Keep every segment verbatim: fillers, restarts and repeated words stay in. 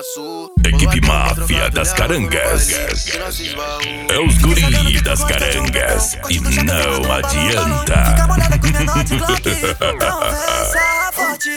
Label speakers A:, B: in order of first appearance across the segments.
A: faço.
B: Equipe Máfia das Carangas. É os guri das carangas. E não adianta.
C: Fica molhada com menor de Glock. Conversa forte.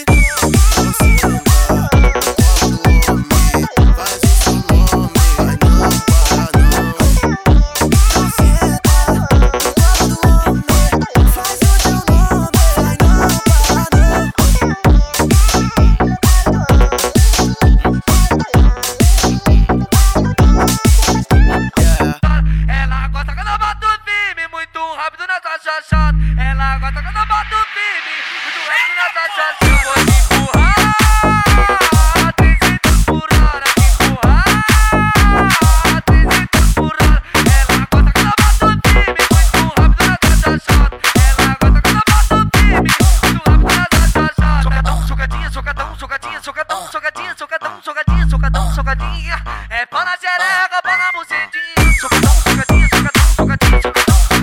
D: Ela gosta quando eu boto firme, muito rápido nessa chance. Eu vou te empurrar, trezentos por hora. Empurrar, trezentos por hora. Ela gosta quando eu boto firme, muito rápido nessa chance. Ela gosta quando eu boto firme, muito rápido nessa chance. Socadão, socadinha, socadão, socadinha, socadão, socadinha, socadão, socadinha, socadão, socadinha. É pau na xereca, pau na bucetinha. Socadão, socadinha, socadão, socadinha, socadão.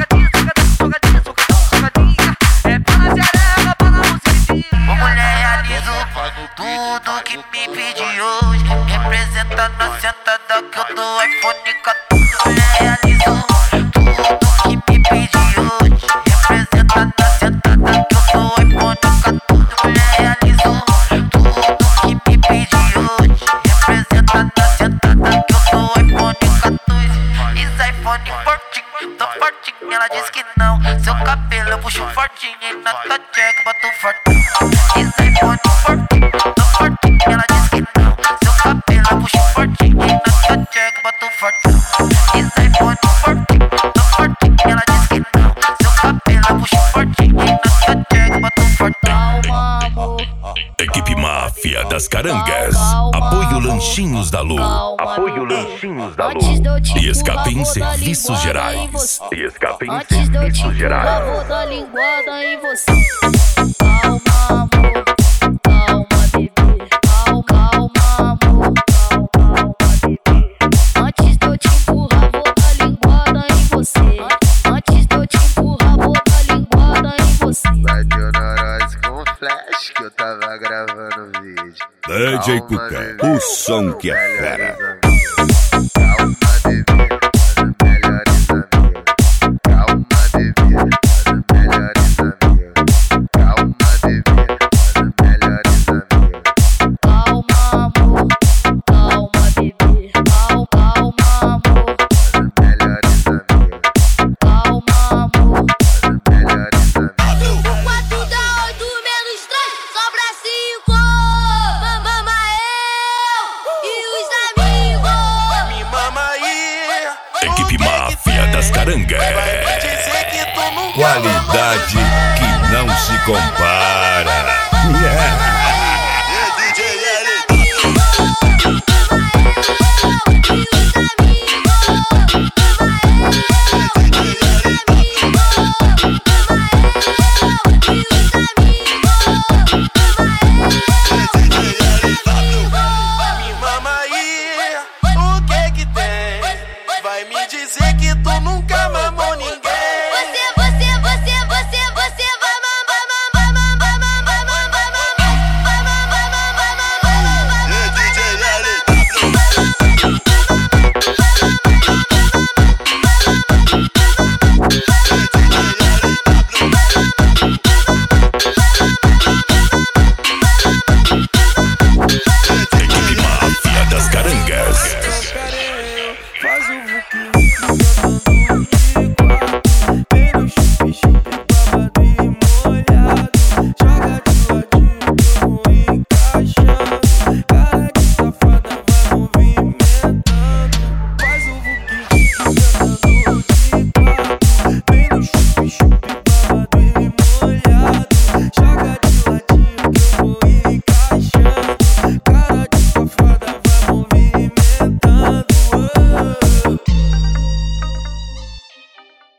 E: Tudo que me pedi hoje, representando a sentada que eu dou iPhone quatorze. Realizou tudo que me pedi hoje, representando a sentada que eu dou iPhone quatorze. Realizou tudo que me pedi hoje, representando a sentada que eu dou iPhone quatorze. Esse iPhone fortinho, tô fortinho, ela diz que não. Seu cabelo eu puxo fortinho e na tua check boto fortinho. Esse iPhone fortinho, tô fortinho, ela diz que não. Seu cabelo eu puxo fortinho e na tua check boto fortinho. Esse iPhone fortinho, tô fortinho, ela diz que não. Seu cabelo eu puxo fortinho e na tua check boto fortinho.
B: Equipe Máfia das Carangas. Apoio Lanchinhos da Lu. Apoio Lanchinhos da Lu. E Escape em Serviços Gerais. E Escape em Serviços Gerais.
F: Vou dar linguada em você. Calma, amor. Calma, bebê. Calma, calma, amor. Calma, bebê. Antes de eu te empurrar, vou dar linguada em você. Antes de eu te empurrar, vou dar linguada em você.
G: Bateu neurose com flash que eu tava gravando vídeo.
B: D J Cuca, o som que é fera.
G: Calma, bebê, mano, melhores amigos. Calma, bebê, mano, melhores amigos. Calma, bebê, mano, melhores amigos.
F: Calma, amor. Calma, bebê. Calma, calma, amor.
G: Mano, melhores amigos.
F: Calma, amor.
G: Mano, melhores amigos.
H: O quatro dá oito menos três, sobra cinco. Mama eu e os amigos.
A: Me mama aí.
B: Equipe Máfia das Carangas. Qualidade que não se compara.
A: Me mama aí. O que que tem? Vai me dizer que tu nunca mamou ninguém.
H: Você, você, você, você, você vai mamar, mamar, mamar, mamar, mamar,
B: Equipe Máfia das Carangas.
C: Faz o